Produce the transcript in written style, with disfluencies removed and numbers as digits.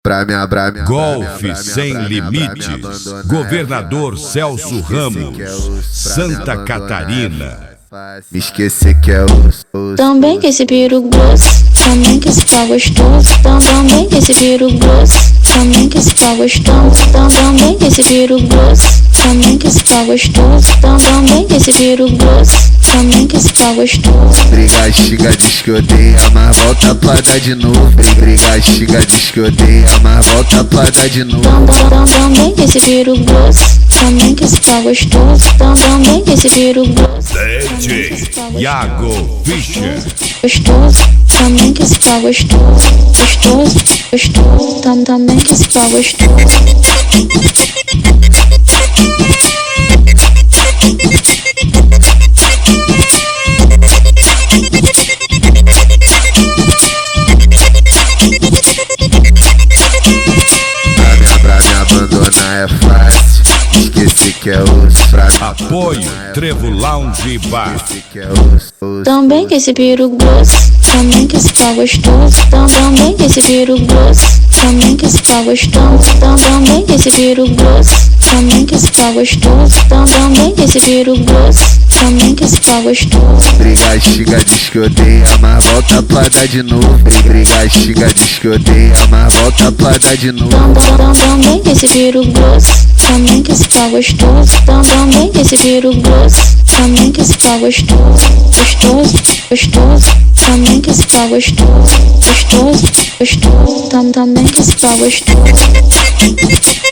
Golfe sem limites. Governador Celso Ramos, Santa Catarina. Me esquecer que é osso. Também que esse piru grosso, também que esse pau gostoso. Também que esse piru grosso, também que esse pau gostoso. Também que esse piru grosso, também que esse pau gostoso. Também que esse piru grosso, também que esse pau gostoso. Briga, xinga, diz que odeia, mas volta pra dar de novo. Briga, xinga, diz que odeia, mas volta pra dar de novo. Também que esse piru grosso, também que esse pau gostoso. Também que esse piru grosso, DJ Iago Fischer. gostoso, também que esse pau gostoso. Gostoso, gostoso, também que esse pau gostoso. Pra me abandonar é fácil. Esqueci que é osso. Apoio Trevo Lounge Bar. Que é osso. Também que esse piru grosso, também que esse pau gostoso. Também que esse piru grosso, também que esse pau gostoso. Também que esse piru grosso, também que esse pau gostoso. Também que esse piru grosso, também que esse pau gostoso. Briga, xinga, diz que odeia, mas volta pra dar de novo. Briga, xinga, diz que odeia, mas volta pra dar de novo. Também que esse piru grosso, também que esse pau gostoso. Também que esse piru grosso, também que esse pau gostoso. Gostoso, gostoso, também que esse pau gostoso. Gostoso, gostoso, também que esse pau gostoso.